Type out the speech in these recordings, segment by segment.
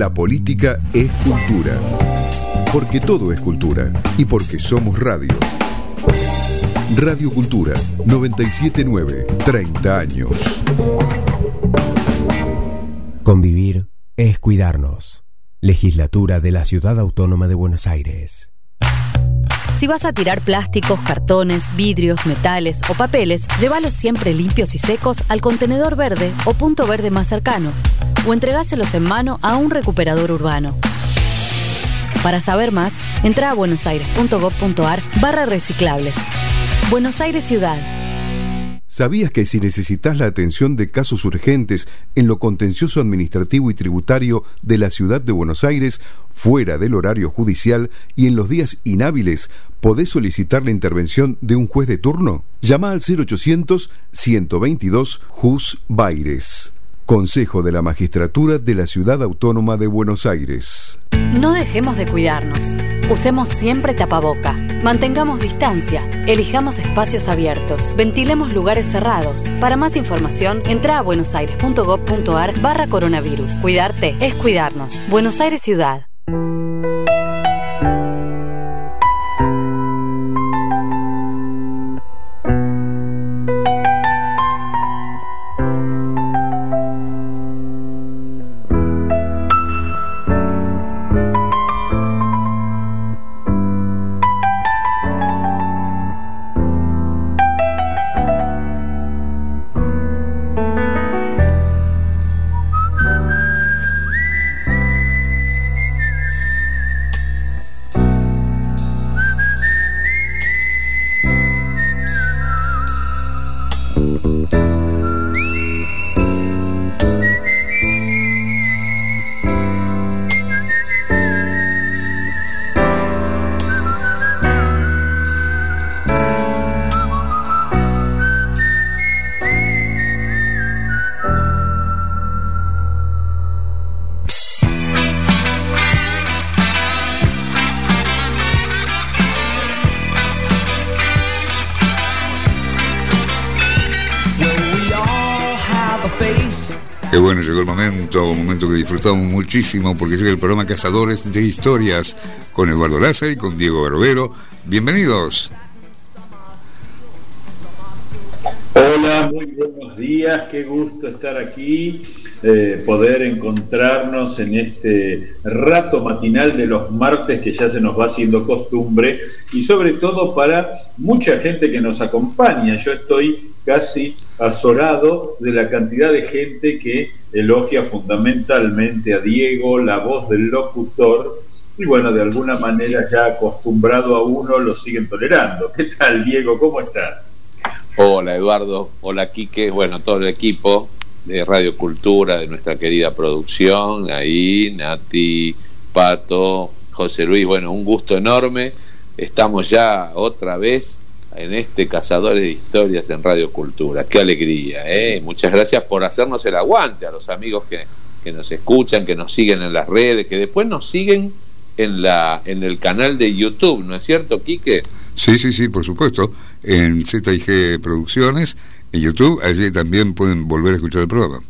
La política es cultura. Porque todo es cultura. Y porque somos radio. Radio Cultura 979, 30 años. Convivir es cuidarnos. Legislatura de la Ciudad Autónoma de Buenos Aires. Si vas a tirar plásticos, cartones, vidrios, metales o papeles, llévalos siempre limpios y secos al contenedor verde o punto verde más cercano, o entregáselos en mano a un recuperador urbano. Para saber más, entra a buenosaires.gov.ar/reciclables. Buenos Aires Ciudad. ¿Sabías que si necesitas la atención de casos urgentes en lo contencioso administrativo y tributario de la ciudad de Buenos Aires, fuera del horario judicial y en los días inhábiles, podés solicitar la intervención de un juez de turno? Llama al 0800-122 Jus Baires. Consejo de la Magistratura de la Ciudad Autónoma de Buenos Aires. No dejemos de cuidarnos. Usemos siempre tapaboca. Mantengamos distancia. Elijamos espacios abiertos. Ventilemos lugares cerrados. Para más información, entra a buenosaires.gov.ar/coronavirus. Cuidarte es cuidarnos. Buenos Aires Ciudad. Qué bueno, llegó el momento, un momento que disfrutamos muchísimo porque llega el programa Cazadores de Historias con Eduardo Laza y con Diego Barbero. Bienvenidos. Hola, muy buenos días, qué gusto estar aquí, poder encontrarnos en este rato matinal de los martes que ya se nos va haciendo costumbre y sobre todo para mucha gente que nos acompaña. Yo estoy casi azorado de la cantidad de gente que elogia fundamentalmente a Diego, la voz del locutor, y bueno, de alguna manera ya acostumbrado a uno lo siguen tolerando. ¿Qué tal, Diego? ¿Cómo estás? Hola, Eduardo. Hola, Quique. Bueno, todo el equipo de Radio Cultura, de nuestra querida producción, ahí, Nati, Pato, José Luis, bueno, un gusto enorme. Estamos ya otra vez en este Cazadores de Historias en Radio Cultura. Qué alegría, ¿eh? Muchas gracias por hacernos el aguante a los amigos que nos escuchan, que nos siguen en las redes, que después nos siguen en el canal de YouTube, ¿no es cierto, Quique? Sí, por supuesto. En ZIG Producciones, en YouTube, allí también pueden volver a escuchar el programa.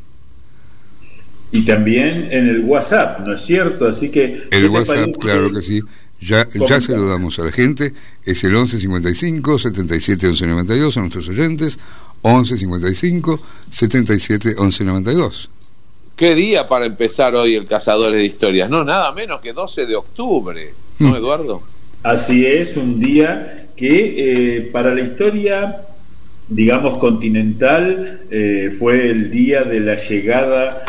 Y también en el WhatsApp, ¿no es cierto? Así que el WhatsApp, claro que sí. Ya se lo damos a la gente. Es el 11 55 77 11 92 a nuestros oyentes. 11 55 77 11 92. Qué día para empezar hoy el Cazadores de Historias, no, nada menos que 12 de octubre, ¿no, Eduardo? Así es, un día que para la historia, digamos, continental, fue el día de la llegada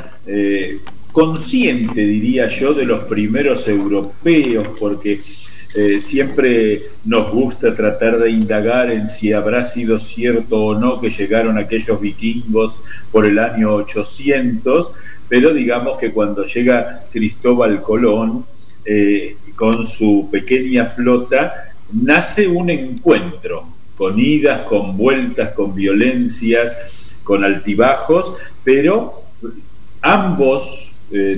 consciente, diría yo, de los primeros europeos, porque siempre nos gusta tratar de indagar en si habrá sido cierto o no que llegaron aquellos vikingos por el año 800, pero digamos que cuando llega Cristóbal Colón con su pequeña flota, nace un encuentro, con idas, con vueltas, con violencias, con altibajos, pero ambos,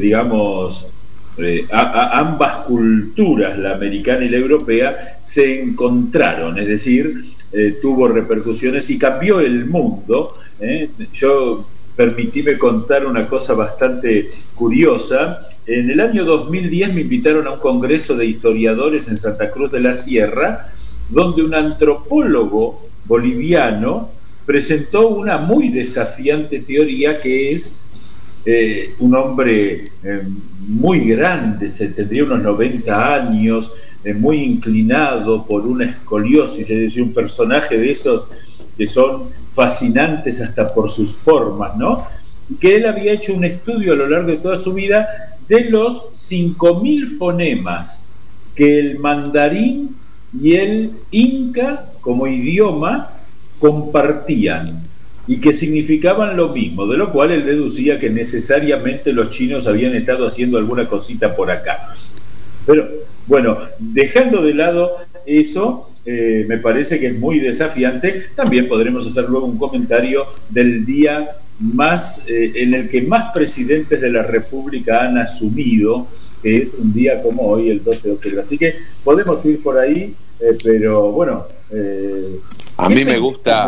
ambas culturas, la americana y la europea, se encontraron, es decir, tuvo repercusiones y cambió el mundo. Yo permitíme contar una cosa bastante curiosa, en el año 2010 me invitaron a un congreso de historiadores en Santa Cruz de la Sierra, donde un antropólogo boliviano presentó una muy desafiante teoría que es un hombre muy grande, tendría unos 90 años, muy inclinado por una escoliosis, es decir, un personaje de esos que son fascinantes hasta por sus formas, ¿no? Que él había hecho un estudio a lo largo de toda su vida de los 5.000 fonemas que el mandarín y el inca como idioma compartían y que significaban lo mismo, de lo cual él deducía que necesariamente los chinos habían estado haciendo alguna cosita por acá. Pero bueno, dejando de lado eso, me parece que es muy desafiante. También podremos hacer luego un comentario del día más en el que más presidentes de la República han asumido, que es un día como hoy, el 12 de octubre. Así que podemos ir por ahí, pero bueno. A mí me gusta,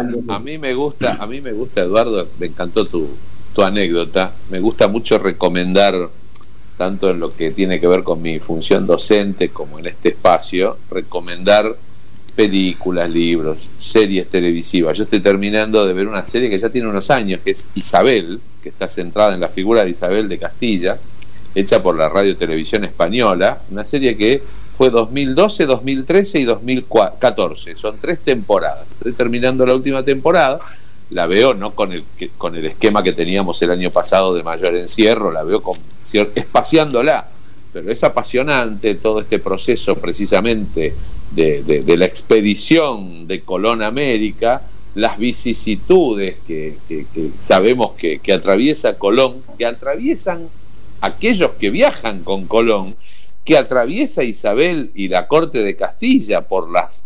Eduardo, me encantó tu anécdota. Me gusta mucho recomendar, tanto en lo que tiene que ver con mi función docente como en este espacio, recomendar películas, libros, series televisivas. Yo estoy terminando de ver una serie que ya tiene unos años, que es Isabel, que está centrada en la figura de Isabel de Castilla, hecha por la Radio Televisión Española, una serie que fue 2012, 2013 y 2014. Son 3 temporadas. Estoy terminando la última temporada. La veo no con el esquema que teníamos el año pasado de mayor encierro, la veo espaciándola, pero es apasionante todo este proceso precisamente de la expedición de Colón a América, las vicisitudes que sabemos que atraviesa Colón, que atraviesan aquellos que viajan con Colón, que atraviesa Isabel y la corte de Castilla por las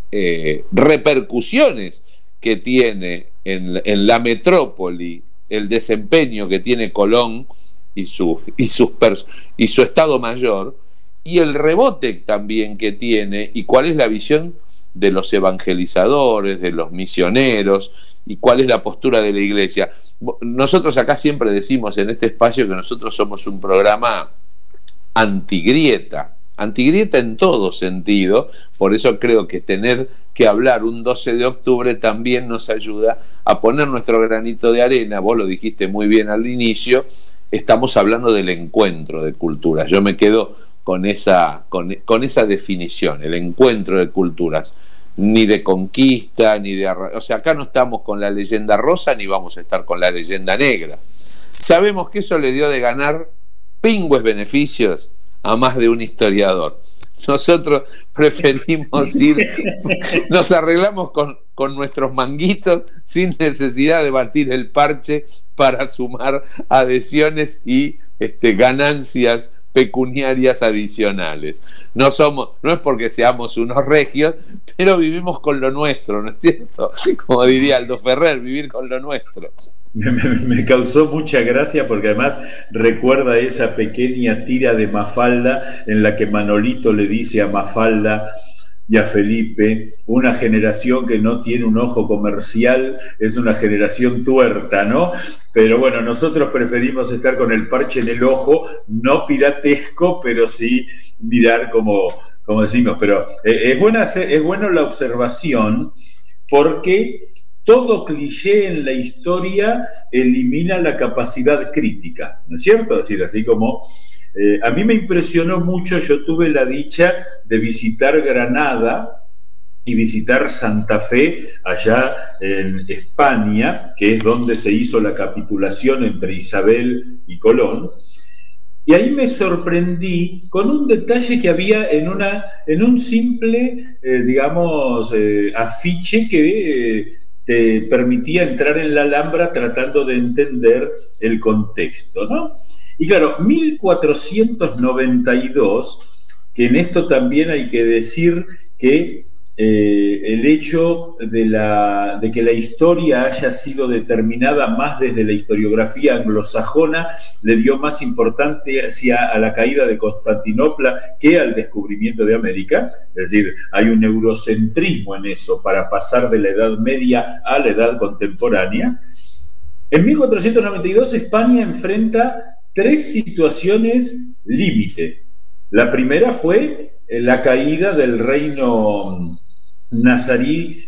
repercusiones que tiene en la metrópoli, el desempeño que tiene Colón y su Estado Mayor, y el rebote también que tiene, y cuál es la visión de los evangelizadores, de los misioneros, y cuál es la postura de la Iglesia. Nosotros acá siempre decimos en este espacio que nosotros somos un programa antigrieta en todo sentido. Por eso creo que tener que hablar un 12 de octubre también nos ayuda a poner nuestro granito de arena. Vos lo dijiste muy bien al inicio, estamos hablando del encuentro de culturas. Yo me quedo con esa definición, el encuentro de culturas, ni de conquista, ni de... O sea, acá no estamos con la leyenda rosa, ni vamos a estar con la leyenda negra. Sabemos que eso le dio de ganar pingües beneficios a más de un historiador. Nosotros preferimos nos arreglamos con nuestros manguitos sin necesidad de batir el parche para sumar adhesiones y ganancias pecuniarias adicionales. No es porque seamos unos regios, pero vivimos con lo nuestro, ¿no es cierto? Como diría Aldo Ferrer, vivir con lo nuestro. Me causó mucha gracia porque además recuerda esa pequeña tira de Mafalda en la que Manolito le dice a Mafalda y a Felipe: una generación que no tiene un ojo comercial es una generación tuerta, ¿no? Pero bueno, nosotros preferimos estar con el parche en el ojo, no piratesco, pero sí mirar como decimos. Pero es buena la observación, porque todo cliché en la historia elimina la capacidad crítica, ¿no es cierto? Es decir, así como a mí me impresionó mucho, yo tuve la dicha de visitar Granada y visitar Santa Fe allá en España, que es donde se hizo la capitulación entre Isabel y Colón. Y ahí me sorprendí con un detalle que había en un simple, afiche que te permitía entrar en la Alhambra tratando de entender el contexto, ¿no? Y claro, 1492, que en esto también hay que decir que el hecho de que la historia haya sido determinada más desde la historiografía anglosajona le dio más importancia a la caída de Constantinopla que al descubrimiento de América. Es decir, hay un eurocentrismo en eso para pasar de la Edad Media a la Edad Contemporánea. En 1492 España enfrenta 3 situaciones límite. La primera fue la caída del reino nazarí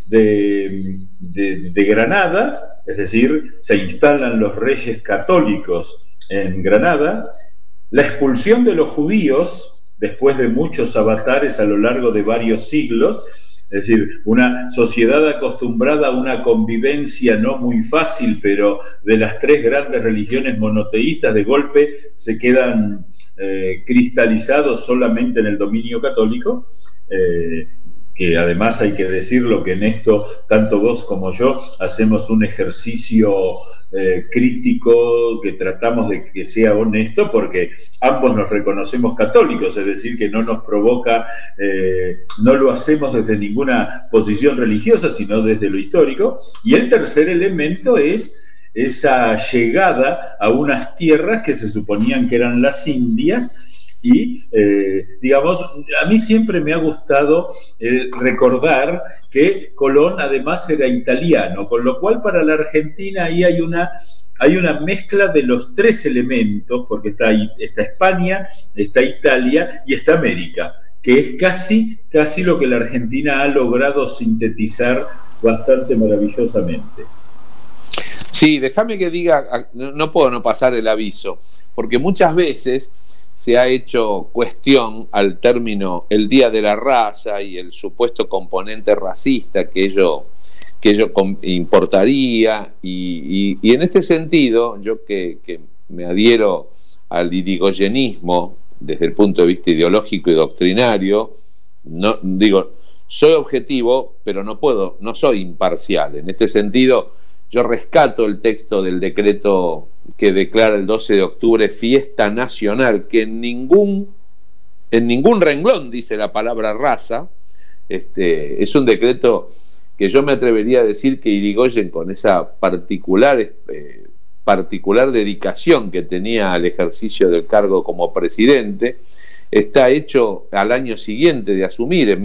de Granada, es decir, se instalan los reyes católicos en Granada, la expulsión de los judíos después de muchos avatares a lo largo de varios siglos, es decir, una sociedad acostumbrada a una convivencia no muy fácil, pero de las tres grandes religiones monoteístas, de golpe se quedan cristalizados solamente en el dominio católico, que además hay que decirlo que en esto, tanto vos como yo, hacemos un ejercicio crítico que tratamos de que sea honesto, porque ambos nos reconocemos católicos, es decir, que no nos provoca, no lo hacemos desde ninguna posición religiosa, sino desde lo histórico. Y el tercer elemento es esa llegada a unas tierras que se suponían que eran las Indias. Y, digamos, a mí siempre me ha gustado recordar que Colón además era italiano, con lo cual para la Argentina ahí hay una mezcla de los tres elementos, porque está España, está Italia y está América, que es casi lo que la Argentina ha logrado sintetizar bastante maravillosamente. Sí, déjame que diga, no puedo no pasar el aviso, porque muchas veces se ha hecho cuestión al término el Día de la Raza y el supuesto componente racista que ello importaría, y en este sentido, yo que me adhiero al irigoyenismo desde el punto de vista ideológico y doctrinario, no digo, soy objetivo, pero no soy imparcial. En este sentido, yo rescato el texto del decreto que declara el 12 de octubre fiesta nacional, que en ningún renglón dice la palabra raza. Es un decreto que yo me atrevería a decir que Irigoyen, con esa particular dedicación que tenía al ejercicio del cargo como presidente, está hecho al año siguiente de asumir, en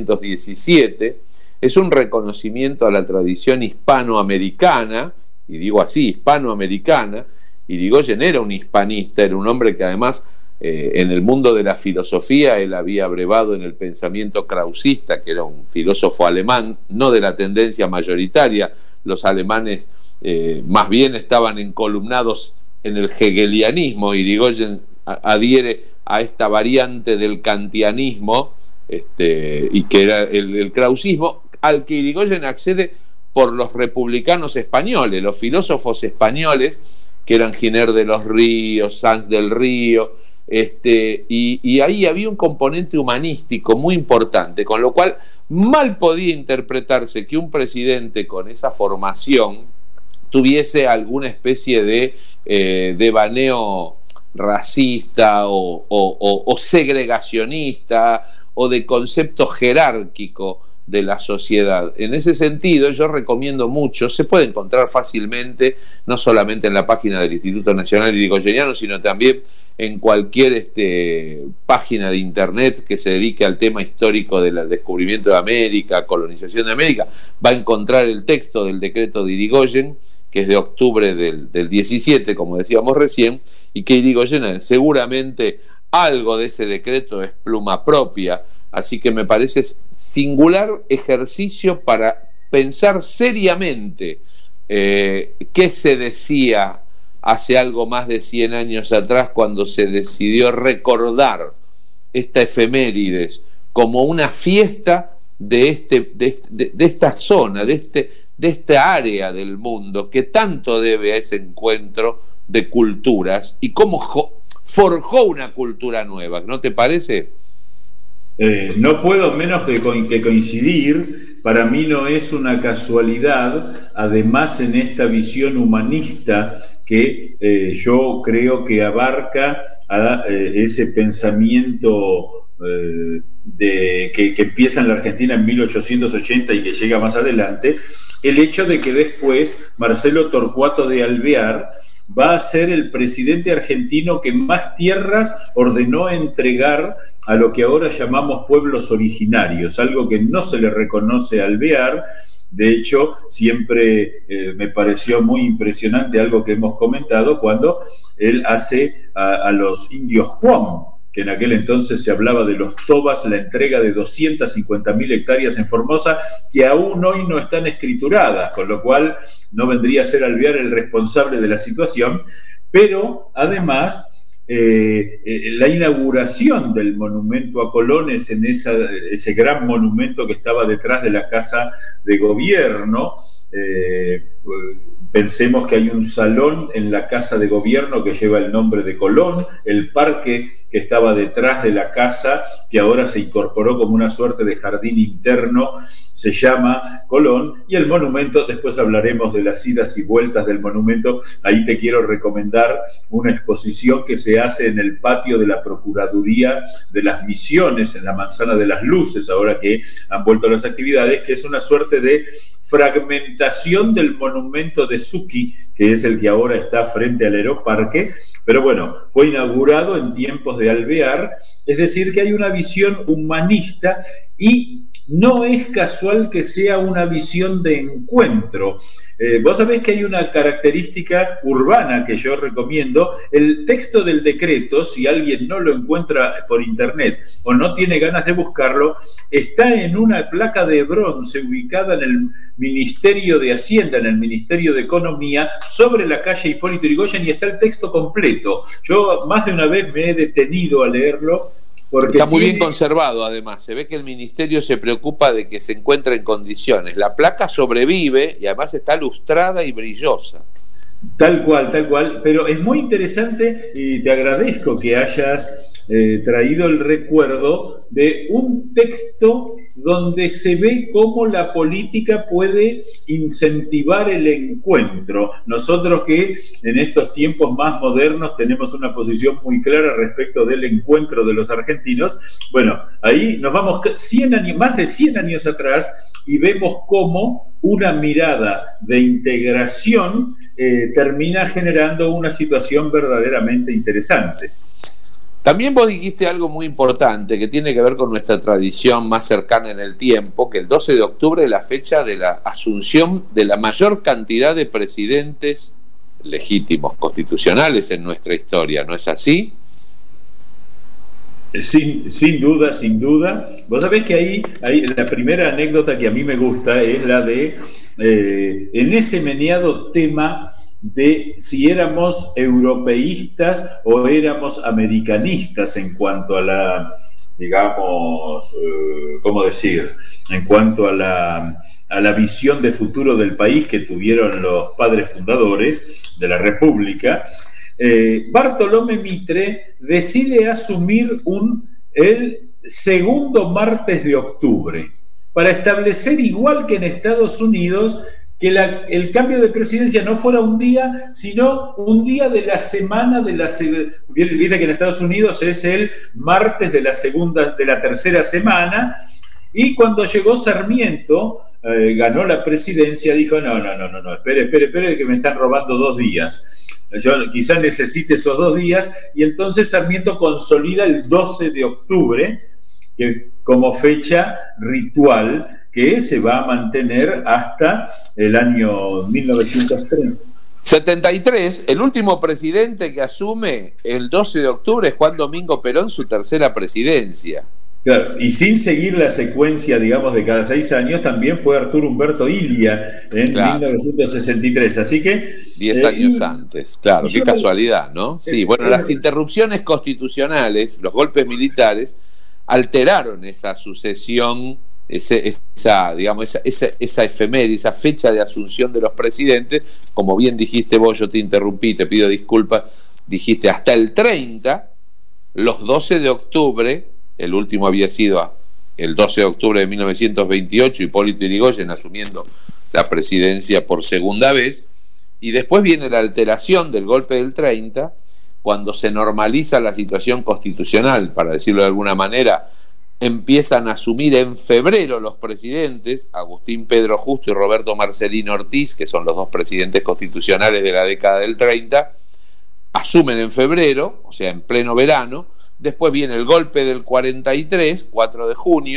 1917, es un reconocimiento a la tradición hispanoamericana, y digo así, hispanoamericana. Irigoyen era un hispanista, era un hombre que además en el mundo de la filosofía él había abrevado en el pensamiento krausista, que era un filósofo alemán, no de la tendencia mayoritaria. Los alemanes más bien estaban encolumnados en el hegelianismo. Irigoyen adhiere a esta variante del kantianismo, y que era el krausismo, al que Irigoyen accede por los republicanos españoles, los filósofos españoles, que eran Giner de los Ríos, Sanz del Río, y ahí había un componente humanístico muy importante, con lo cual mal podía interpretarse que un presidente con esa formación tuviese alguna especie de devaneo racista o segregacionista o de concepto jerárquico de la sociedad. En ese sentido, yo recomiendo mucho, se puede encontrar fácilmente, no solamente en la página del Instituto Nacional Irigoyeniano, sino también en cualquier página de internet que se dedique al tema histórico del descubrimiento de América, colonización de América, va a encontrar el texto del decreto de Irigoyen, que es de octubre del 17, como decíamos recién, y que Irigoyen seguramente algo de ese decreto es pluma propia. Así que me parece singular ejercicio para pensar seriamente qué se decía hace algo más de 100 años atrás, cuando se decidió recordar esta efemérides como una fiesta de esta zona, de esta área del mundo que tanto debe a ese encuentro de culturas, y cómo forjó una cultura nueva, ¿no te parece? No puedo menos que coincidir. Para mí no es una casualidad, además en esta visión humanista que yo creo que abarca a ese pensamiento que empieza en la Argentina en 1880 y que llega más adelante, el hecho de que después Marcelo Torcuato de Alvear va a ser el presidente argentino que más tierras ordenó entregar a lo que ahora llamamos pueblos originarios, algo que no se le reconoce a Alvear, De hecho, siempre me pareció muy impresionante algo que hemos comentado cuando él hace a los indios Juan, que en aquel entonces se hablaba de los tobas, la entrega de 250.000 hectáreas en Formosa, que aún hoy no están escrituradas, con lo cual no vendría a ser Alvear el responsable de la situación, pero además la inauguración del monumento a Colón es en ese gran monumento que estaba detrás de la Casa de Gobierno. Pensemos que hay un salón en la Casa de Gobierno que lleva el nombre de Colón, el parque que estaba detrás de la casa, que ahora se incorporó como una suerte de jardín interno, se llama Colón, y el monumento, después hablaremos de las idas y vueltas del monumento. Ahí te quiero recomendar una exposición que se hace en el patio de la Procuraduría de las Misiones, en la Manzana de las Luces, ahora que han vuelto las actividades, que es una suerte de fragmentación del monumento de Suki, que es el que ahora está frente al Aeroparque, pero bueno, fue inaugurado en tiempos de Alvear, es decir, que hay una visión humanista y no es casual que sea una visión de encuentro. Vos sabés que hay una característica urbana que yo recomiendo. El texto del decreto, si alguien no lo encuentra por internet o no tiene ganas de buscarlo, está en una placa de bronce ubicada en el Ministerio de Hacienda, en el Ministerio de Economía, sobre la calle Hipólito Yrigoyen, y está el texto completo. Yo más de una vez me he detenido a leerlo. Porque está muy bien conservado, además. Se ve que el ministerio se preocupa de que se encuentre en condiciones. La placa sobrevive y además está lustrada y brillosa. Tal cual. Pero es muy interesante y te agradezco que hayas traído el recuerdo de un texto donde se ve cómo la política puede incentivar el encuentro. Nosotros que en estos tiempos más modernos tenemos una posición muy clara respecto del encuentro de los argentinos, bueno, ahí nos vamos más de 100 años atrás y vemos cómo una mirada de integración termina generando una situación verdaderamente interesante. También vos dijiste algo muy importante que tiene que ver con nuestra tradición más cercana en el tiempo, que el 12 de octubre es la fecha de la asunción de la mayor cantidad de presidentes legítimos, constitucionales en nuestra historia, ¿no es así? Sin duda. Vos sabés que ahí la primera anécdota que a mí me gusta es la de, en ese meneado tema de si éramos europeístas o éramos americanistas en cuanto a la, digamos, ¿cómo decir? En cuanto a la visión de futuro del país que tuvieron los padres fundadores de la República. Bartolomé Mitre decide asumir el segundo martes de octubre para establecer, igual que en Estados Unidos, que el cambio de presidencia no fuera un día, sino un día de la semana de la... Viste que en Estados Unidos es el martes de la tercera semana, y cuando llegó Sarmiento, ganó la presidencia, dijo, no, espere, que me están robando 2 días. Yo quizás necesite esos 2 días, y entonces Sarmiento consolida el 12 de octubre como fecha ritual, que se va a mantener hasta el año 1930. 73, el último presidente que asume el 12 de octubre es Juan Domingo Perón, su tercera presidencia. Claro, y sin seguir la secuencia, digamos, de cada 6 años, también fue Arturo Humberto Ilia en 1963, así que... 10 años antes, claro, qué casualidad, ¿no? Sí, bueno, las interrupciones constitucionales, los golpes militares, alteraron esa sucesión, esa efeméride, esa fecha de asunción de los presidentes. Como bien dijiste vos, yo te interrumpí, te pido disculpas, dijiste hasta el 30, los 12 de octubre, el último había sido el 12 de octubre de 1928, Hipólito Yrigoyen asumiendo la presidencia por segunda vez, y después viene la alteración del golpe del 30, cuando se normaliza la situación constitucional, para decirlo de alguna manera. Empiezan a asumir en febrero los presidentes, Agustín Pedro Justo y Roberto Marcelino Ortiz, que son los 2 presidentes constitucionales de la década del 30, asumen en febrero, o sea, en pleno verano. Después viene el golpe del 43, 4 de junio,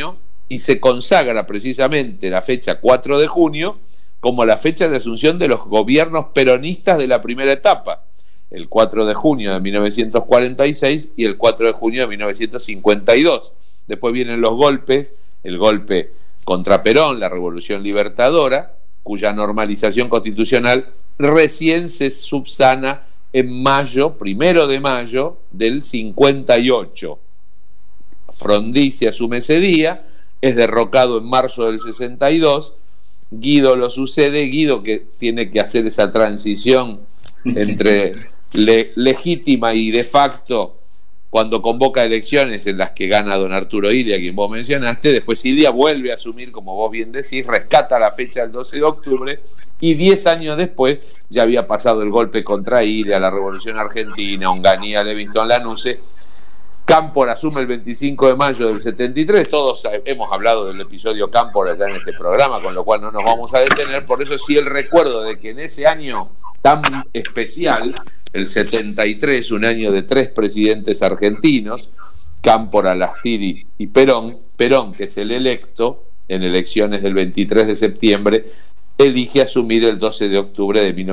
y se consagra precisamente la fecha 4 de junio como la fecha de asunción de los gobiernos peronistas de la primera etapa, el 4 de junio de 1946 y el 4 de junio de 1952. Después vienen los golpes, el golpe contra Perón, la Revolución Libertadora, cuya normalización constitucional recién se subsana en mayo, 1 de mayo del 58. Frondizi asume ese día, es derrocado en marzo del 62, Guido lo sucede, Guido que tiene que hacer esa transición entre legítima y de facto cuando convoca elecciones en las que gana don Arturo Illia, quien vos mencionaste. Después Illia vuelve a asumir, como vos bien decís, rescata la fecha del 12 de octubre y 10 años después ya había pasado el golpe contra Illia, la Revolución Argentina, Onganía, Levington, Lanuse. Cámpora asume el 25 de mayo del 73, todos hemos hablado del episodio Cámpora ya en este programa, con lo cual no nos vamos a detener, por eso sí el recuerdo de que en ese año tan especial, el 73, un año de 3 presidentes argentinos, Cámpora, Lastiri y Perón, que es el electo en elecciones del 23 de septiembre, elige asumir el 12 de octubre de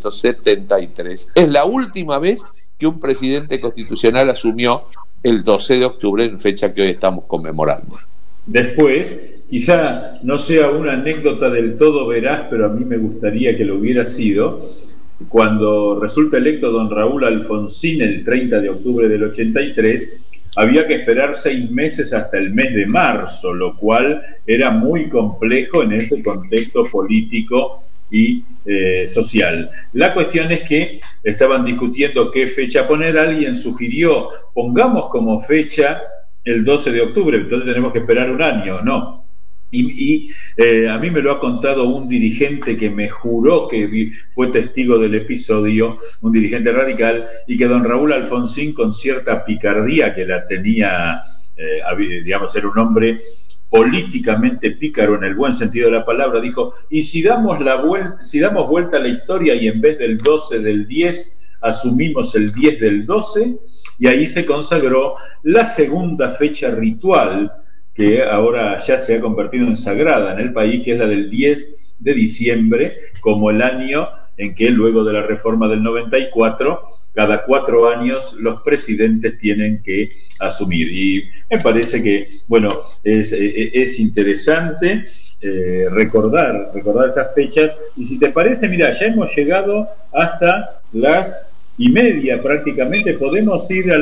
1973. Es la última vez que un presidente constitucional asumió el 12 de octubre, en fecha que hoy estamos conmemorando. Después, quizá no sea una anécdota del todo veraz, pero a mí me gustaría que lo hubiera sido, cuando resulta electo don Raúl Alfonsín el 30 de octubre del 83, había que esperar 6 meses hasta el mes de marzo, lo cual era muy complejo en ese contexto político y social. La cuestión es que estaban discutiendo qué fecha poner. Alguien sugirió, pongamos como fecha el 12 de octubre, entonces tenemos que esperar un año, ¿no? Y a mí me lo ha contado un dirigente que me juró que fue testigo del episodio, un dirigente radical, y que don Raúl Alfonsín, con cierta picardía que la tenía, digamos, era un hombre políticamente pícaro en el buen sentido de la palabra, dijo, y si damos vuelta a la historia y en vez del 12 del 10 asumimos el 10 del 12, y ahí se consagró la segunda fecha ritual que ahora ya se ha convertido en sagrada en el país, que es la del 10 de diciembre, como el año en que luego de la reforma del 94, cada 4 años los presidentes tienen que asumir. Y me parece que, bueno, es interesante recordar estas fechas. Y si te parece, mira, ya hemos llegado hasta las 1:30 prácticamente. Podemos ir a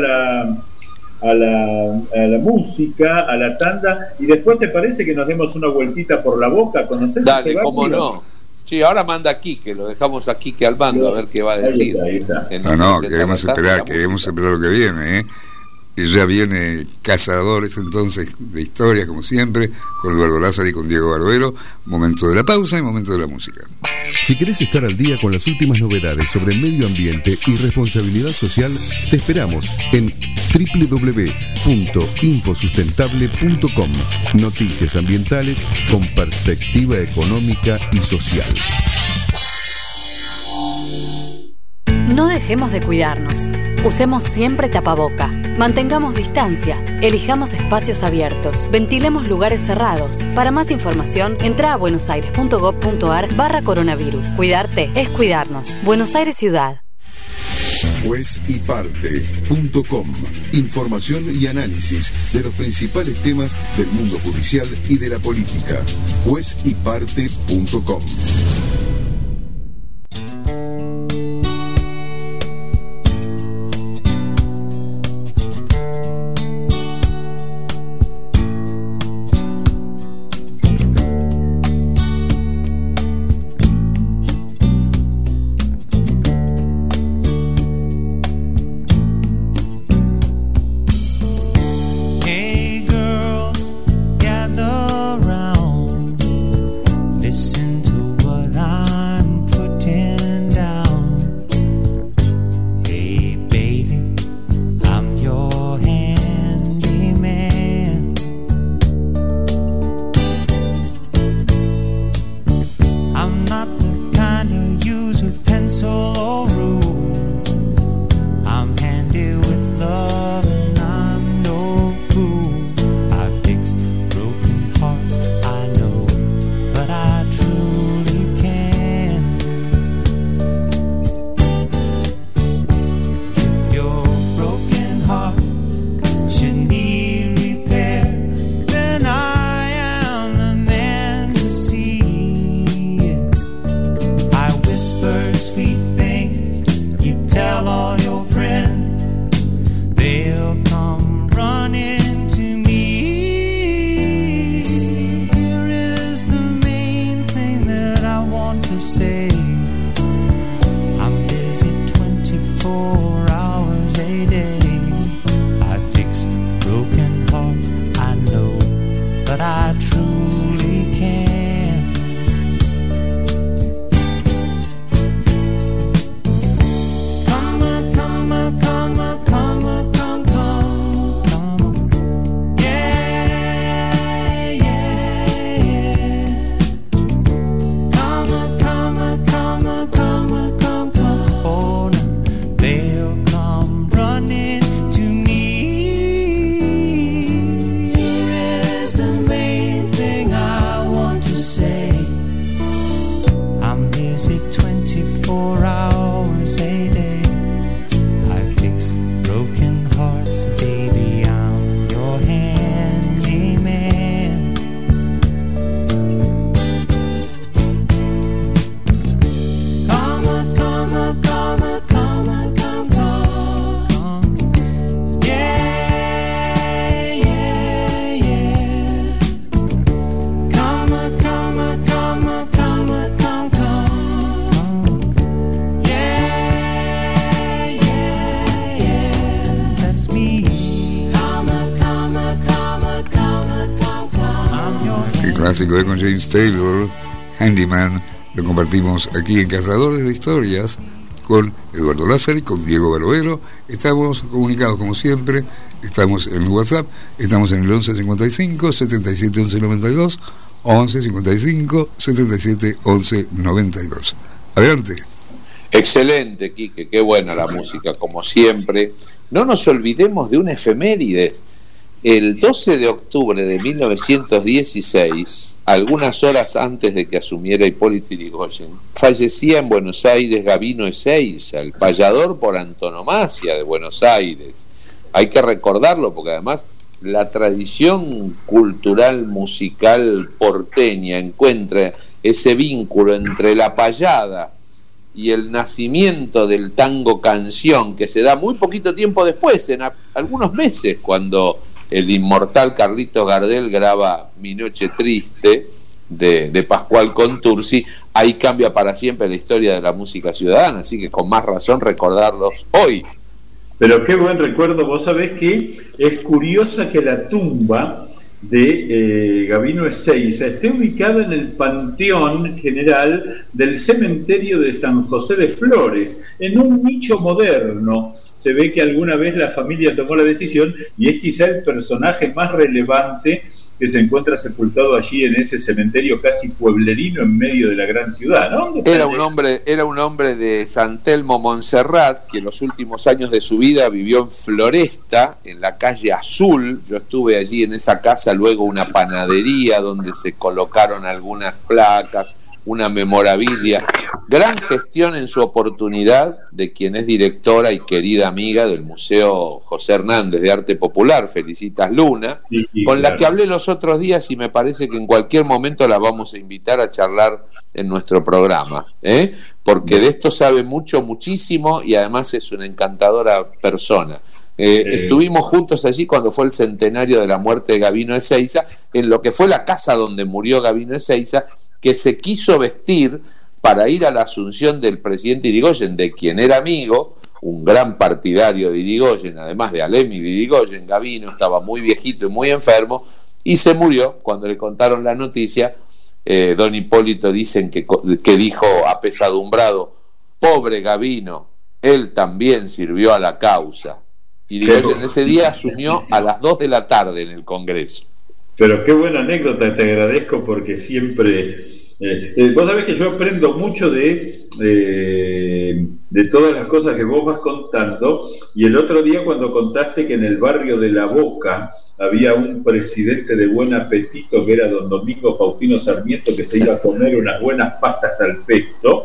la música, a la tanda, y después te parece que nos demos una vueltita por la Boca. ¿Conoces? Dale, cómo no. Sí, ahora manda a Quique, lo dejamos a Quique al mando a ver qué va a decir. Ahí está. No, queremos esperar lo que viene, ¿eh? Y ya viene Cazadores, entonces, de historias, como siempre, con Eduardo Lázaro y con Diego Barbero. Momento de la pausa y momento de la música. Si querés estar al día con las últimas novedades sobre medio ambiente y responsabilidad social, te esperamos en www.infosustentable.com. Noticias ambientales con perspectiva económica y social. No dejemos de cuidarnos. Usemos siempre tapaboca. Mantengamos distancia. Elijamos espacios abiertos. Ventilemos lugares cerrados. Para más información, entra a buenosaires.gov.ar/coronavirus. Cuidarte es cuidarnos. Buenos Aires Ciudad. Juezyparte.com. Información y análisis de los principales temas del mundo judicial y de la política. Juezyparte.com. Listen to what I they'll come running to me. Here is the main thing that I want to say. I'm busy 24 hours a day. I fix broken hearts, I know, but I truly can. Clásico con James Taylor, Handyman, lo compartimos aquí en Cazadores de Historias con Eduardo Lázaro y con Diego Barovero. Estamos comunicados como siempre, estamos en el WhatsApp, estamos en el 11 55 77 11 92, 11 55 77 11 92. Adelante. Excelente, Quique, qué buena la música, como siempre. No nos olvidemos de una efemérides. El 12 de octubre de 1916, algunas horas antes de que asumiera Hipólito Yrigoyen, fallecía en Buenos Aires Gabino Ezeiza, el payador por antonomasia de Buenos Aires. Hay que recordarlo porque además la tradición cultural musical porteña encuentra ese vínculo entre la payada y el nacimiento del tango canción, que se da muy poquito tiempo después, en algunos meses, cuando el inmortal Carlitos Gardel graba Mi Noche Triste de Pascual Contursi. Ahí cambia para siempre la historia de la música ciudadana, así que con más razón recordarlos hoy. Pero qué buen recuerdo. Vos sabés que es curiosa que la tumba de Gabino Ezeiza esté ubicada en el Panteón General del Cementerio de San José de Flores, en un nicho moderno. Se ve que alguna vez la familia tomó la decisión y es quizá el personaje más relevante que se encuentra sepultado allí en ese cementerio casi pueblerino en medio de la gran ciudad, ¿no? Era un hombre de San Telmo, Montserrat, que en los últimos años de su vida vivió en Floresta, en la calle Azul. Yo estuve allí en esa casa, luego una panadería donde se colocaron algunas placas, una memorabilia. Gran gestión en su oportunidad de quien es directora y querida amiga del Museo José Hernández de Arte Popular, Felicitas Luna, sí, con la que hablé los otros días y me parece que en cualquier momento la vamos a invitar a charlar en nuestro programa, porque de esto sabe muchísimo y además es una encantadora persona. Estuvimos juntos allí cuando fue el centenario de la muerte de Gabino Ezeiza, en lo que fue la casa donde murió Gabino Ezeiza, que se quiso vestir para ir a la asunción del presidente Irigoyen, de quien era amigo, un gran partidario de Irigoyen, además de Alemi de Irigoyen. Gabino estaba muy viejito y muy enfermo, y se murió. Cuando le contaron la noticia, don Hipólito dicen que dijo apesadumbrado: pobre Gabino, él también sirvió a la causa. Irigoyen ese día asumió a las 2 de la tarde en el Congreso. Pero qué buena anécdota, te agradezco porque siempre... vos sabés que yo aprendo mucho de todas las cosas que vos vas contando, y el otro día cuando contaste que en el barrio de La Boca había un presidente de buen apetito que era don Domingo Faustino Sarmiento, que se iba a comer unas buenas pastas al pesto,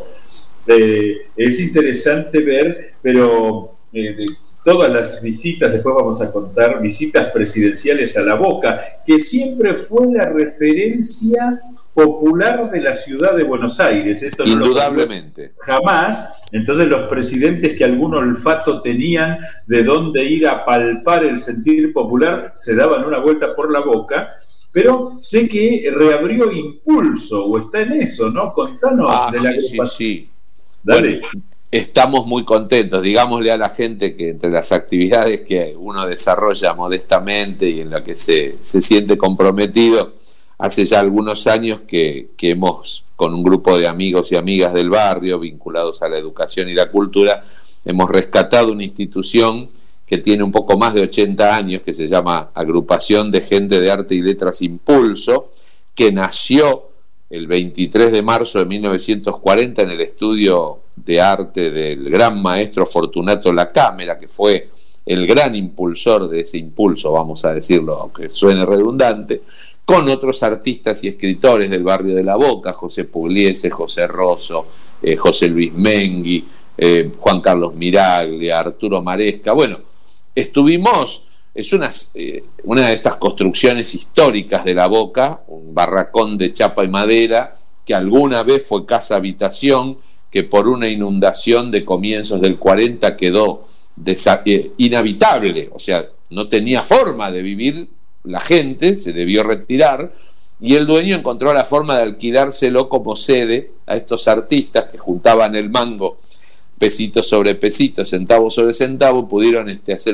es interesante ver, pero... todas las visitas, después vamos a contar, visitas presidenciales a La Boca, que siempre fue la referencia popular de la ciudad de Buenos Aires. Esto no indudablemente. Jamás. Entonces los presidentes que algún olfato tenían de dónde ir a palpar el sentir popular se daban una vuelta por la boca. Pero sé que reabrió Impulso, o está en eso, ¿no? Contanos de la agrupación. Sí. Dale. Bueno, estamos muy contentos. Digámosle a la gente que entre las actividades que uno desarrolla modestamente y en la que se siente comprometido, hace ya algunos años que hemos, con un grupo de amigos y amigas del barrio vinculados a la educación y la cultura, hemos rescatado una institución que tiene un poco más de 80 años, que se llama Agrupación de Gente de Arte y Letras Impulso, que nació el 23 de marzo de 1940 en el estudio de arte del gran maestro Fortunato Lacámara, que fue el gran impulsor de ese impulso, vamos a decirlo, aunque suene redundante, con otros artistas y escritores del barrio de La Boca, José Pugliese, José Rosso, José Luis Mengui, Juan Carlos Miraglia, Arturo Maresca. Bueno, estuvimos, es una de estas construcciones históricas de La Boca, un barracón de chapa y madera, que alguna vez fue casa habitación, que por una inundación de comienzos del 40 quedó inhabitable, o sea, no tenía forma de vivir la gente, se debió retirar, y el dueño encontró la forma de alquilárselo como sede a estos artistas que juntaban el mango pesito sobre pesito, centavo sobre centavo, pudieron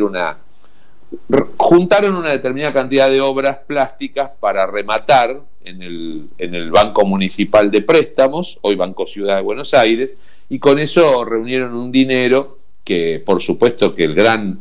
juntaron una determinada cantidad de obras plásticas para rematar en el Banco Municipal de Préstamos, hoy Banco Ciudad de Buenos Aires, y con eso reunieron un dinero que, por supuesto, que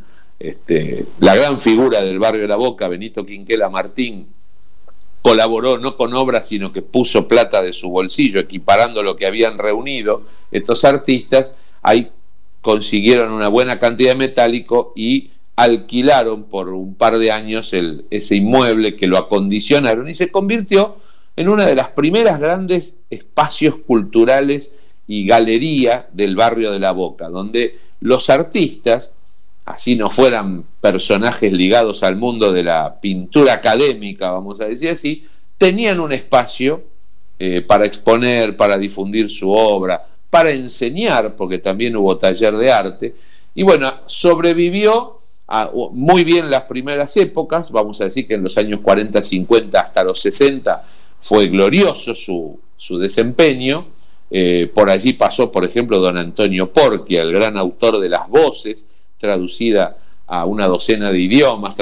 la gran figura del barrio de La Boca, Benito Quinquela Martín, colaboró no con obras, sino que puso plata de su bolsillo, equiparando lo que habían reunido estos artistas. Ahí consiguieron una buena cantidad de metálico y alquilaron por un par de años ese inmueble, que lo acondicionaron y se convirtió en una de las primeras grandes espacios culturales y galería del barrio de La Boca, donde los artistas, así no fueran personajes ligados al mundo de la pintura académica, vamos a decir así, tenían un espacio para exponer, para difundir su obra, para enseñar, porque también hubo taller de arte, y bueno, sobrevivió muy bien las primeras épocas. Vamos a decir que en los años 40, 50 hasta los 60 fue glorioso su desempeño. Por allí pasó, por ejemplo, don Antonio Porquia, el gran autor de Las Voces, traducidas a una docena de idiomas,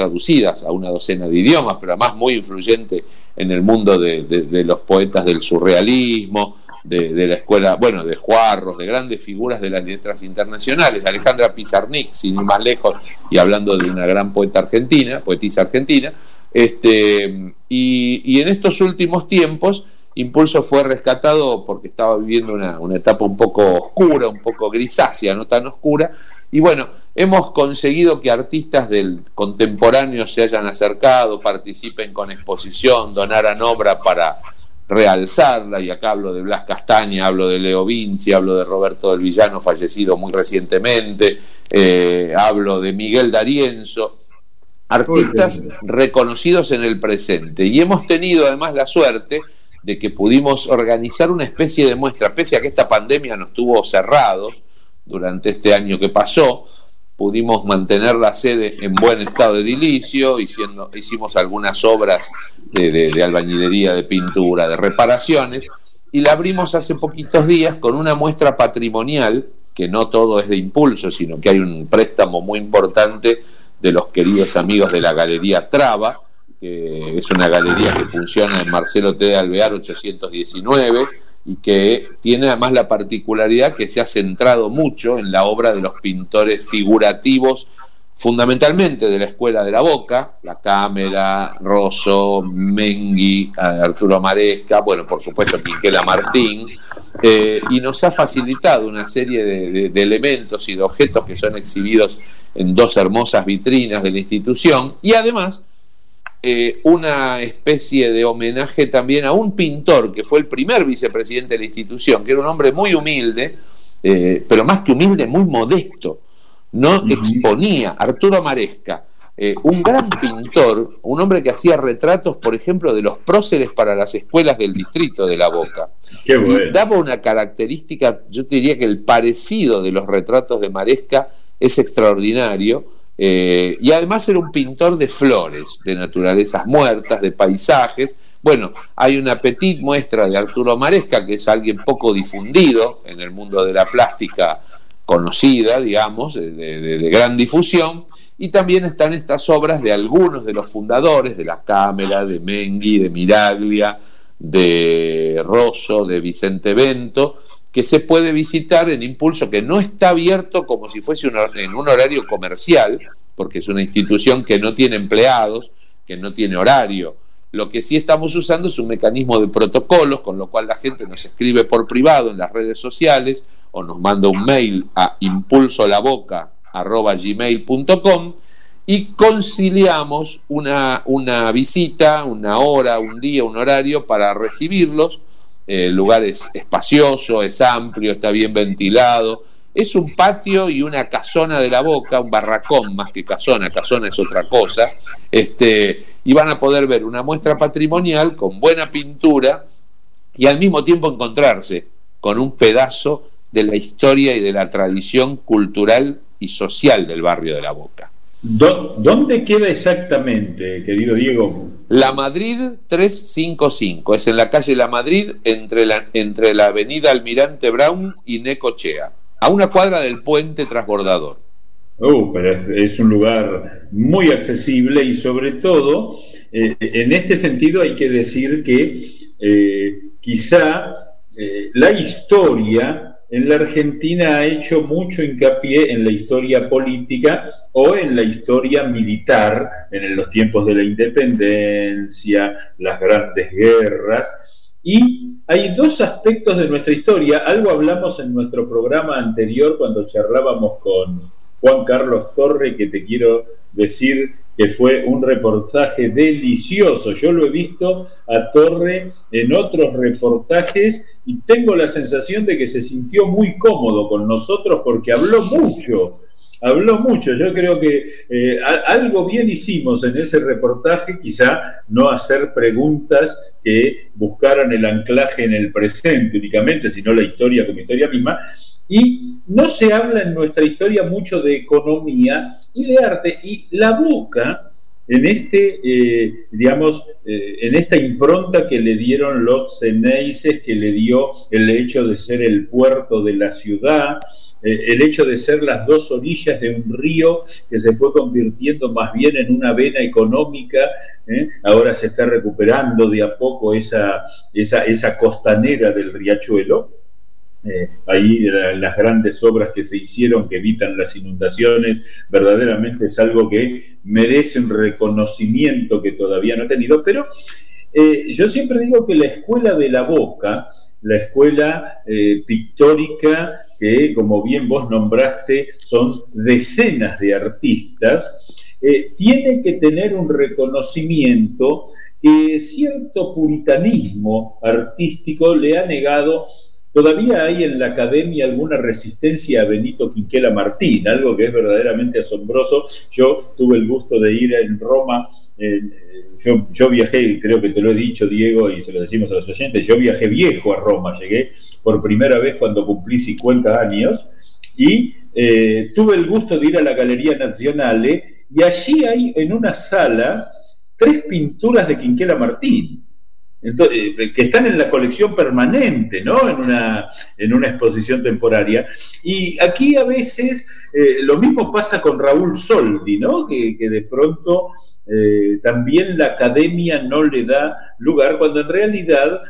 pero además muy influyente en el mundo de los poetas del surrealismo, de la escuela, bueno, de Juarros, de grandes figuras de las letras internacionales, Alejandra Pizarnik, sin ir más lejos, y hablando de una gran poetisa argentina, y en estos últimos tiempos Impulso fue rescatado porque estaba viviendo una etapa un poco oscura, un poco grisácea, no tan oscura, y bueno, hemos conseguido que artistas del contemporáneo se hayan acercado, participen con exposición, donaran obra para realzarla, y acá hablo de Blas Castaña, hablo de Leo Vinci, hablo de Roberto del Villano, fallecido muy recientemente, hablo de Miguel D'Arienzo, artistas reconocidos en el presente, y hemos tenido además la suerte de que pudimos organizar una especie de muestra, pese a que esta pandemia nos tuvo cerrados durante este año que pasó. Pudimos mantener la sede en buen estado de edilicio, hicimos algunas obras de albañilería, de pintura, de reparaciones, y la abrimos hace poquitos días con una muestra patrimonial, que no todo es de Impulso, sino que hay un préstamo muy importante de los queridos amigos de la Galería Traba, que es una galería que funciona en Marcelo T. de Alvear 819, y que tiene además la particularidad que se ha centrado mucho en la obra de los pintores figurativos, fundamentalmente de la escuela de La Boca, Lacámara, Rosso, Mengui, Arturo Maresca, bueno, por supuesto Quinquela Martín, y nos ha facilitado una serie de elementos y de objetos que son exhibidos en dos hermosas vitrinas de la institución, y además una especie de homenaje también a un pintor que fue el primer vicepresidente de la institución, que era un hombre muy humilde, pero más que humilde, muy modesto, no exponía. Arturo Maresca un gran pintor, un hombre que hacía retratos, por ejemplo, de los próceres para las escuelas del distrito de La Boca. Qué bueno. Y daba una característica, yo te diría que el parecido de los retratos de Maresca es extraordinario, y además era un pintor de flores, de naturalezas muertas, de paisajes. Bueno, hay una petite muestra de Arturo Maresca, que es alguien poco difundido en el mundo de la plástica conocida, digamos, de gran difusión, y también están estas obras de algunos de los fundadores de la Cámara, de Menghi, de Miraglia, de Rosso, de Vicente Bento, que se puede visitar en Impulso, que no está abierto como si fuese en un horario comercial, porque es una institución que no tiene empleados, que no tiene horario. Lo que sí estamos usando es un mecanismo de protocolos, con lo cual la gente nos escribe por privado en las redes sociales o nos manda un mail a impulsolaboca@gmail.com y conciliamos una visita, una hora, un día, un horario para recibirlos. El lugar es espacioso, es amplio, está bien ventilado. Es un patio y una casona de La Boca, un barracón más que casona es otra cosa. Y van a poder ver una muestra patrimonial con buena pintura y al mismo tiempo encontrarse con un pedazo de la historia y de la tradición cultural y social del barrio de La Boca. ¿Dónde queda exactamente, querido Diego? La Madrid 355, es en la calle La Madrid, entre la avenida Almirante Brown y Necochea, a una cuadra del puente transbordador. Pero es un lugar muy accesible y sobre todo, en este sentido hay que decir que quizá la historia en la Argentina ha hecho mucho hincapié en la historia política o en la historia militar, en los tiempos de la independencia, las grandes guerras. Y hay dos aspectos de nuestra historia. Algo hablamos en nuestro programa anterior cuando charlábamos con Juan Carlos Torre, que te quiero decir que fue un reportaje delicioso. Yo lo he visto a Torre en otros reportajes y tengo la sensación de que se sintió muy cómodo con nosotros porque habló mucho. Yo creo que algo bien hicimos en ese reportaje, quizá no hacer preguntas que buscaran el anclaje en el presente únicamente, sino la historia como historia misma. Y no se habla en nuestra historia mucho de economía y de arte, y La Boca, en en esta impronta que le dieron los Ceneices, que le dio el hecho de ser el puerto de la ciudad, el hecho de ser las dos orillas de un río que se fue convirtiendo más bien en una vena económica. Ahora se está recuperando de a poco esa costanera del riachuelo. Ahí las grandes obras que se hicieron que evitan las inundaciones, verdaderamente es algo que merece un reconocimiento que todavía no ha tenido. Pero yo siempre digo que la escuela de La Boca, la escuela pictórica, que como bien vos nombraste son decenas de artistas, tiene que tener un reconocimiento que cierto puritanismo artístico le ha negado. Todavía hay en la academia alguna resistencia a Benito Quinquela Martín, algo que es verdaderamente asombroso. Yo tuve el gusto de ir en Roma, yo viajé, creo que te lo he dicho, Diego, y se lo decimos a los oyentes, yo viajé viejo a Roma, llegué por primera vez cuando cumplí 50 años, y tuve el gusto de ir a la Galería Nazionale, y allí hay en una sala 3 pinturas de Quinquela Martín. Entonces, que están en la colección permanente, ¿no? En una exposición temporaria. Y aquí a veces lo mismo pasa con Raúl Soldi, ¿no? Que de pronto también la academia no le da lugar, cuando en realidad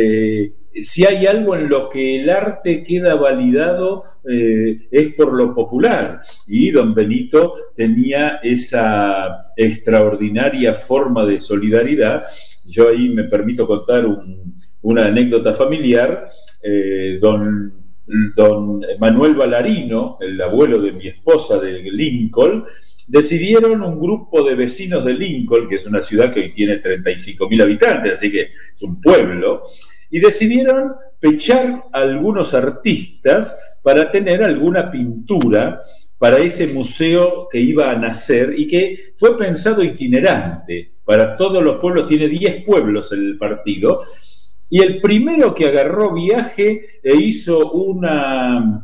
si hay algo en lo que el arte queda validado es por lo popular, y don Benito tenía esa extraordinaria forma de solidaridad. Yo ahí me permito contar una anécdota familiar. Don Manuel Ballarino, el abuelo de mi esposa de Lincoln, decidieron un grupo de vecinos de Lincoln, que es una ciudad que hoy tiene 35.000 habitantes, así que es un pueblo, y decidieron pechar a algunos artistas para tener alguna pintura para ese museo que iba a nacer y que fue pensado itinerante para todos los pueblos. Tiene 10 pueblos el partido, y el primero que agarró viaje e hizo una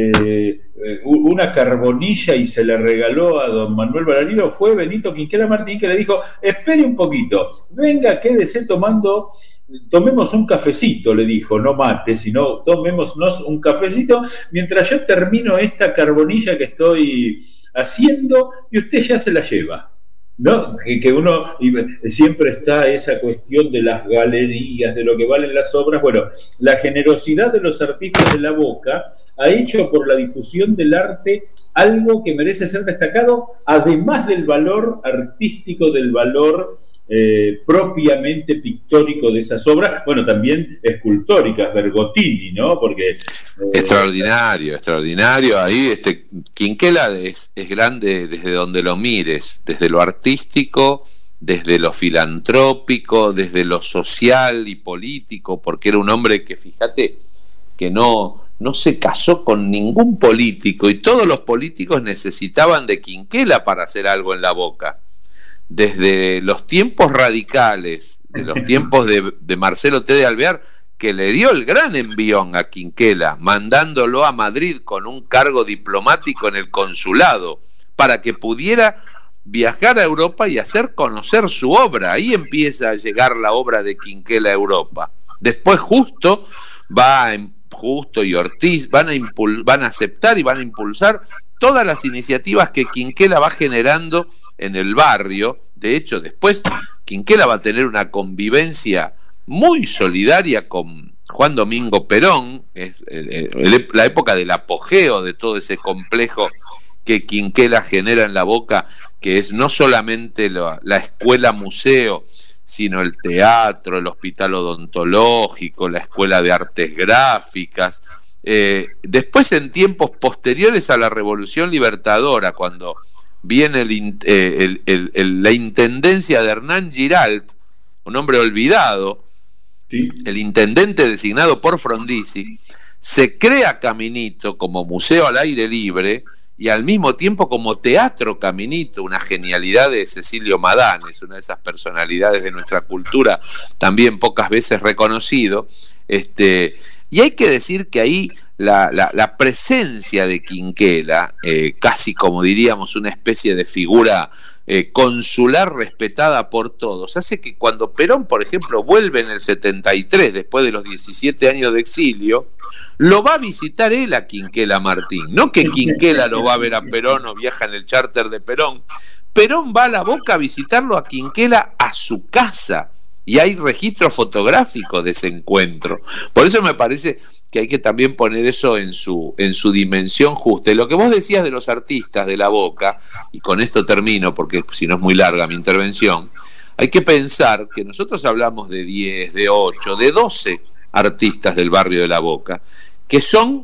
carbonilla y se le regaló a don Manuel Baranino fue Benito Quinquela Martín, que le dijo: espere un poquito, venga, quédese tomemos un cafecito, le dijo, no mate, sino tomémonos un cafecito mientras yo termino esta carbonilla que estoy haciendo y usted ya se la lleva, ¿no? Que uno siempre está esa cuestión de las galerías, de lo que valen las obras. Bueno, la generosidad de los artistas de La Boca ha hecho por la difusión del arte algo que merece ser destacado, además del valor artístico, del valor propiamente pictórico de esas obras, bueno, también escultóricas, Bergottini, ¿no? Porque extraordinario. Ahí Quinquela es grande desde donde lo mires, desde lo artístico, desde lo filantrópico, desde lo social y político, porque era un hombre que, fíjate, que no se casó con ningún político, y todos los políticos necesitaban de Quinquela para hacer algo en La Boca. Desde los tiempos radicales, de los tiempos de Marcelo T. de Alvear, que le dio el gran envión a Quinquela, mandándolo a Madrid con un cargo diplomático en el consulado, para que pudiera viajar a Europa y hacer conocer su obra. Ahí empieza a llegar la obra de Quinquela a Europa. Después Justo y Ortiz van a aceptar y van a impulsar todas las iniciativas que Quinquela va generando en el barrio. De hecho, después Quinquela va a tener una convivencia muy solidaria con Juan Domingo Perón. Es la época del apogeo de todo ese complejo que Quinquela genera en La Boca, que es no solamente la escuela museo, sino el teatro, el hospital odontológico, la escuela de artes gráficas. Después, en tiempos posteriores a la Revolución Libertadora, cuando viene la intendencia de Hernán Giralt, un hombre olvidado, ¿sí?, el intendente designado por Frondizi, se crea Caminito como museo al aire libre y al mismo tiempo como teatro Caminito, una genialidad de Cecilio Madanes, una de esas personalidades de nuestra cultura también pocas veces reconocido. Y hay que decir que ahí la presencia de Quinquela, casi como diríamos una especie de figura consular respetada por todos, hace que cuando Perón, por ejemplo, vuelve en el 73, después de los 17 años de exilio, lo va a visitar él a Quinquela Martín. No que Quinquela lo va a ver a Perón o viaja en el charter de Perón. Perón va a La Boca a visitarlo a Quinquela a su casa, y hay registro fotográfico de ese encuentro. Por eso me parece que hay que también poner eso en su dimensión justa. Y lo que vos decías de los artistas de La Boca, y con esto termino porque si no es muy larga mi intervención, hay que pensar que nosotros hablamos de 10, de 8, de 12 artistas del barrio de La Boca, que son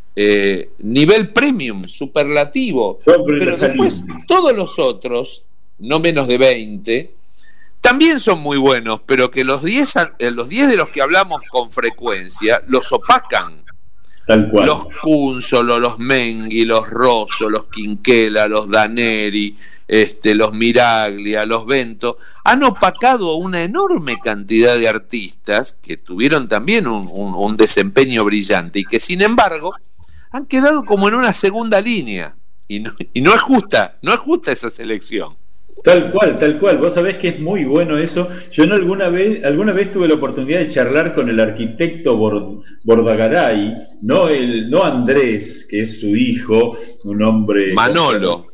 nivel premium, superlativo, pero después todos los otros, no menos de 20, también son muy buenos, pero que los 10 de los que hablamos con frecuencia los opacan. Tal cual. Los Cúnzolo, los Mengui, los Rosso, los Quinquela, los Daneri, los Miraglia, los Bento, han opacado una enorme cantidad de artistas que tuvieron también un desempeño brillante y que sin embargo han quedado como en una segunda línea, y no es justa esa selección. Tal cual. Vos sabés que es muy bueno eso. Yo alguna vez tuve la oportunidad de charlar con el arquitecto Bordagaray, no Andrés, que es su hijo, un hombre... Manolo,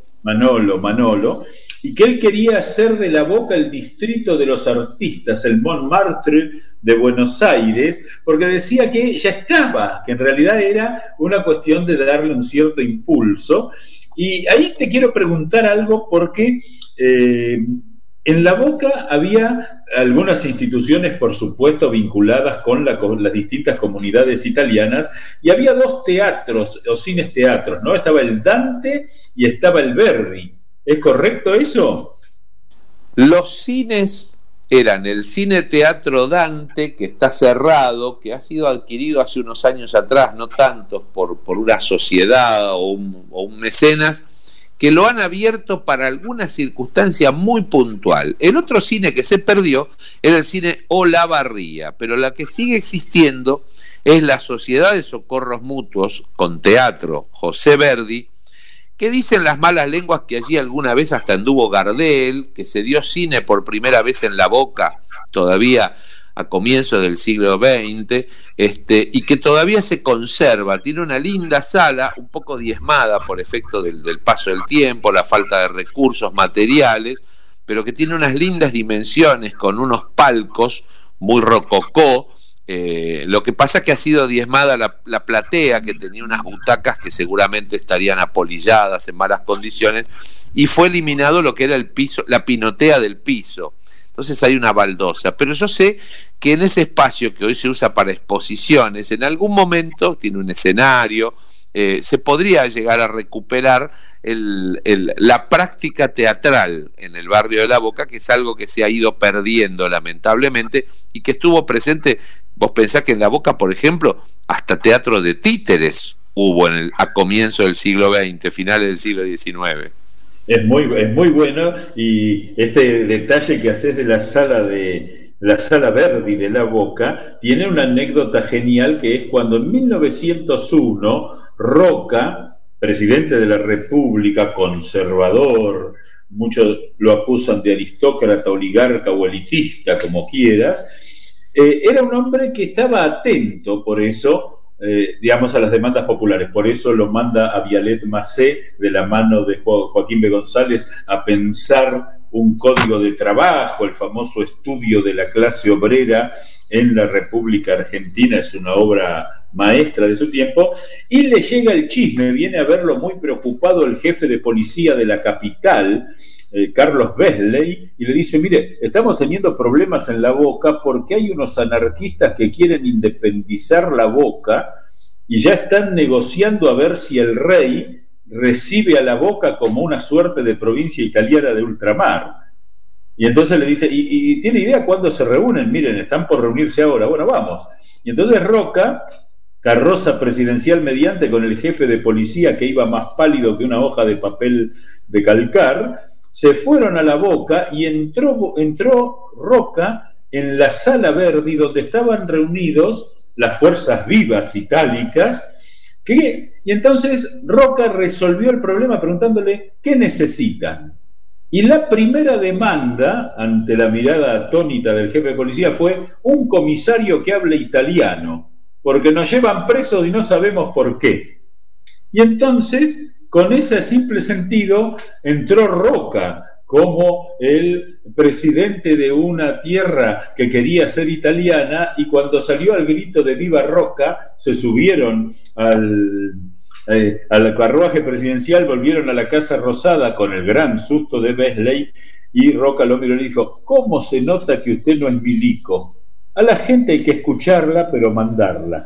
y que él quería hacer de La Boca el distrito de los artistas, el Montmartre de Buenos Aires, porque decía que ya estaba, que en realidad era una cuestión de darle un cierto impulso. Y ahí te quiero preguntar algo, porque en La Boca había algunas instituciones, por supuesto, vinculadas con las distintas comunidades italianas, y había 2 teatros o cines teatros, ¿no? Estaba el Dante y estaba el Verdi. ¿Es correcto eso? Los cines eran el Cine Teatro Dante, que está cerrado, que ha sido adquirido hace unos años atrás, no tantos, por una sociedad o un mecenas, que lo han abierto para alguna circunstancia muy puntual. El otro cine que se perdió era el cine Olavarría, pero la que sigue existiendo es la Sociedad de Socorros Mutuos con teatro José Verdi, que dicen las malas lenguas que allí alguna vez hasta anduvo Gardel, que se dio cine por primera vez en La Boca, todavía a comienzos del siglo XX, y que todavía se conserva. Tiene una linda sala, un poco diezmada por efecto del paso del tiempo, la falta de recursos materiales, pero que tiene unas lindas dimensiones con unos palcos muy rococó. Lo que pasa es que ha sido diezmada la platea, que tenía unas butacas que seguramente estarían apolilladas en malas condiciones, y fue eliminado lo que era el piso, la pinotea del piso. Entonces hay una baldosa, pero yo sé que en ese espacio que hoy se usa para exposiciones, en algún momento tiene un escenario, se podría llegar a recuperar la práctica teatral en el barrio de La Boca, que es algo que se ha ido perdiendo lamentablemente y que estuvo presente. Vos pensás que en La Boca, por ejemplo, hasta teatro de títeres hubo a comienzo del siglo XX, finales del siglo XIX. Es muy bueno, y este detalle que haces de la sala Verdi de La Boca tiene una anécdota genial, que es cuando en 1901 Roca, presidente de la República, conservador, muchos lo acusan de aristócrata, oligarca o elitista, como quieras, era un hombre que estaba atento, por eso, digamos, a las demandas populares. Por eso lo manda a Vialet Macé, de la mano de Joaquín B. González, a pensar un código de trabajo, el famoso estudio de la clase obrera en la República Argentina. Es una obra maestra de su tiempo, y le llega el chisme. Viene a verlo muy preocupado el jefe de policía de la capital, Carlos Besley, y le dice: mire, estamos teniendo problemas en La Boca porque hay unos anarquistas que quieren independizar La Boca y ya están negociando a ver si el rey recibe a La Boca como una suerte de provincia italiana de ultramar. Y entonces le dice: ¿y tiene idea cuándo se reúnen? Miren, están por reunirse ahora. Bueno, vamos. Y entonces Roca, carroza presidencial mediante, con el jefe de policía, que iba más pálido que una hoja de papel de calcar, se fueron a La Boca, y entró Roca en la sala Verdi, donde estaban reunidos las fuerzas vivas itálicas, y entonces Roca resolvió el problema preguntándole: ¿qué necesitan? Y la primera demanda, ante la mirada atónita del jefe de policía, fue un comisario que hable italiano, porque nos llevan presos y no sabemos por qué. Y entonces, con ese simple sentido, entró Roca como el presidente de una tierra que quería ser italiana, y cuando salió al grito de ¡Viva Roca!, se subieron al carruaje presidencial, volvieron a la Casa Rosada con el gran susto de Besley, y Roca lo miró y le dijo: ¿cómo se nota que usted no es milico? A la gente hay que escucharla, pero mandarla.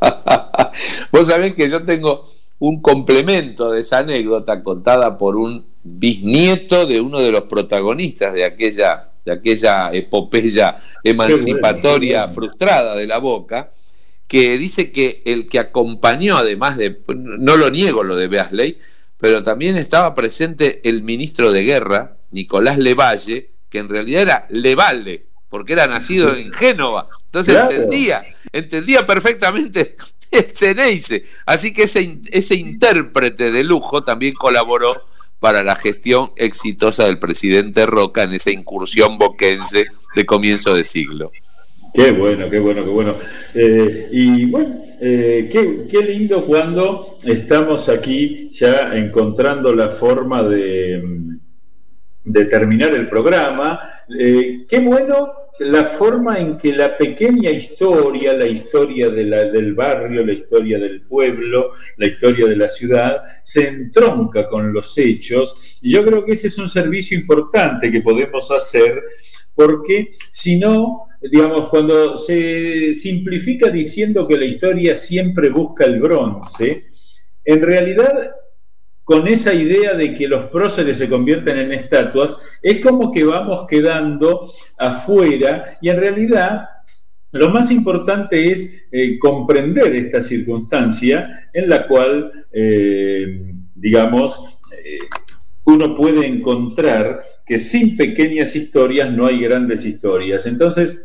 Vos sabés que yo tengo un complemento de esa anécdota, contada por un bisnieto de uno de los protagonistas de aquella epopeya emancipatoria frustrada de La Boca, que dice que el que acompañó, además de, no lo niego lo de Beasley, pero también estaba presente el ministro de Guerra, Nicolás Levalle, que en realidad era Levalle, porque era nacido en Génova. Entonces claro, entendía perfectamente el Ceneice. Así que ese intérprete de lujo también colaboró para la gestión exitosa del presidente Roca en esa incursión boquense de comienzo de siglo. Qué bueno, qué bueno, qué bueno. Y bueno, qué lindo cuando estamos aquí ya encontrando la forma de terminar el programa. Qué bueno la forma en que la pequeña historia, la historia del barrio, la historia del pueblo, la historia de la ciudad, se entronca con los hechos. Y yo creo que ese es un servicio importante que podemos hacer, porque si no, digamos, cuando se simplifica diciendo que la historia siempre busca el bronce, en realidad con esa idea de que los próceres se convierten en estatuas, es como que vamos quedando afuera, y en realidad lo más importante es comprender esta circunstancia en la cual, uno puede encontrar que sin pequeñas historias no hay grandes historias. Entonces,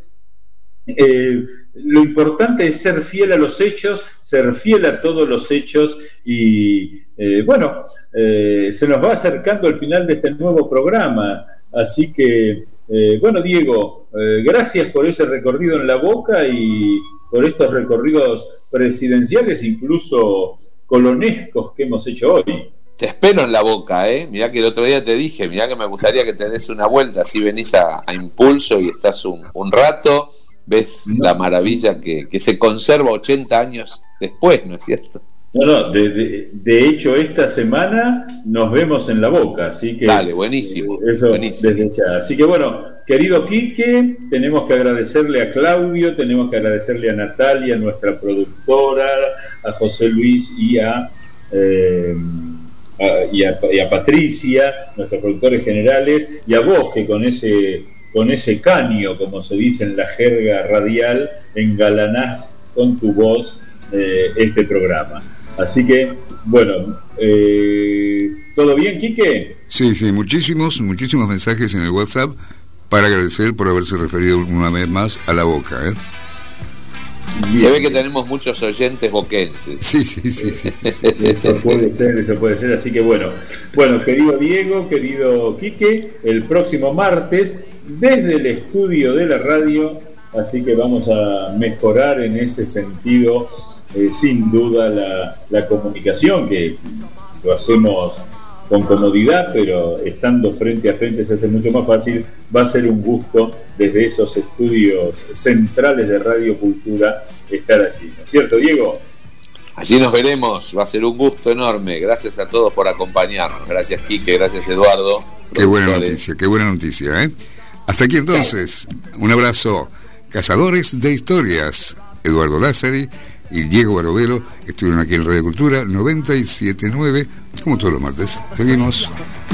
lo importante es ser fiel a los hechos, ser fiel a todos los hechos, y se nos va acercando el final de este nuevo programa, así que Diego, gracias por ese recorrido en La Boca y por estos recorridos presidenciales, incluso colonescos, que hemos hecho hoy. Te espero en La Boca, mirá que el otro día te dije, mirá que me gustaría que te des una vuelta, así venís a Impulso y estás un rato, ves la maravilla que se conserva 80 años después, ¿no es cierto? No, de hecho esta semana nos vemos en La Boca, así que... Dale, buenísimo. Eso buenísimo. Desde ya. Así que querido Quique, tenemos que agradecerle a Claudio, tenemos que agradecerle a Natalia, nuestra productora, a José Luis y a Patricia, nuestros productores generales, y a vos que con ese caño, como se dice en la jerga radial, engalanás con tu voz este programa. Así que, ¿todo bien, Quique? Sí, muchísimos mensajes en el WhatsApp para agradecer por haberse referido una vez más a La Boca, Bien. Se ve que tenemos muchos oyentes boquenses. Sí. Eso puede ser, así que querido Diego, querido Quique, el próximo martes desde el estudio de la radio, así que vamos a mejorar en ese sentido, sin duda, la comunicación, que lo hacemos con comodidad, pero estando frente a frente se hace mucho más fácil. Va a ser un gusto desde esos estudios centrales de Radio Cultura estar allí, ¿no es cierto, Diego? Allí nos veremos, va a ser un gusto enorme. Gracias a todos por acompañarnos. Gracias, Quique, gracias, Eduardo. Qué buena noticia, Hasta aquí entonces, un abrazo. Cazadores de historias, Eduardo Lázari y Diego Barovero estuvieron aquí en Radio Cultura 97.9, como todos los martes. Seguimos.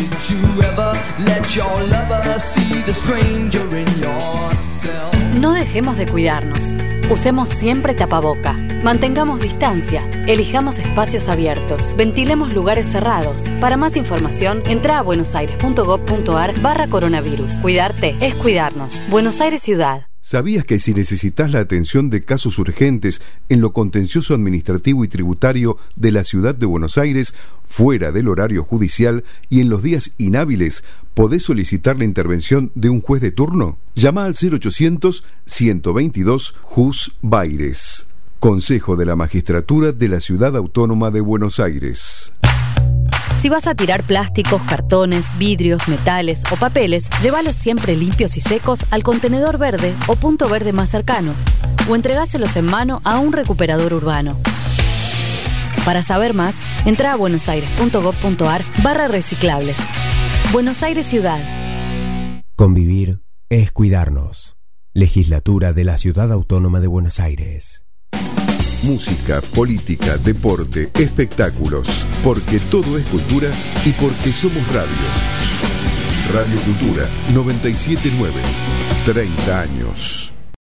No dejemos de cuidarnos. Usemos siempre tapaboca. Mantengamos distancia. Elijamos espacios abiertos. Ventilemos lugares cerrados. Para más información, entra a buenosaires.gov.ar/coronavirus. Cuidarte es cuidarnos. Buenos Aires Ciudad. ¿Sabías que si necesitas la atención de casos urgentes en lo contencioso administrativo y tributario de la ciudad de Buenos Aires, fuera del horario judicial y en los días inhábiles, podés solicitar la intervención de un juez de turno? Llama al 0800-122 Jus Baires. Consejo de la Magistratura de la Ciudad Autónoma de Buenos Aires. Si vas a tirar plásticos, cartones, vidrios, metales o papeles, llévalos siempre limpios y secos al contenedor verde o punto verde más cercano, o entregáselos en mano a un recuperador urbano. Para saber más, entra a buenosaires.gov.ar/reciclables. Buenos Aires Ciudad. Convivir es cuidarnos. Legislatura de la Ciudad Autónoma de Buenos Aires. Música, política, deporte, espectáculos, porque todo es cultura y porque somos radio. Radio Cultura 97.9, 30 años.